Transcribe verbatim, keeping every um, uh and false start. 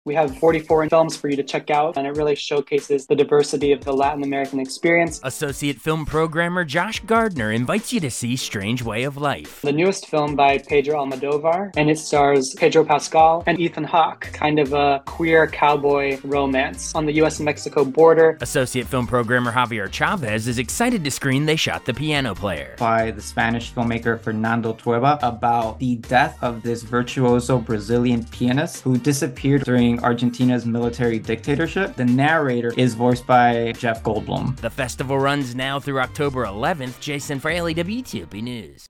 We have forty-four films for you to check out, and it really showcases the diversity of the Latin American experience. Associate film programmer Josh Gardner invites you to see Strange Way of Life, the newest film by Pedro Almodovar, and it stars Pedro Pascal and Ethan Hawke, kind of a queer cowboy romance on the U S Mexico border. Associate film programmer Javier Chavez is excited to screen They Shot the Piano Player, by the Spanish filmmaker Fernando Trueba, about the death of this virtuoso Brazilian pianist who disappeared during Argentina's military dictatorship. The narrator is voiced by Jeff Goldblum. The festival runs now through October eleventh. Jason Fraley, W T O P News.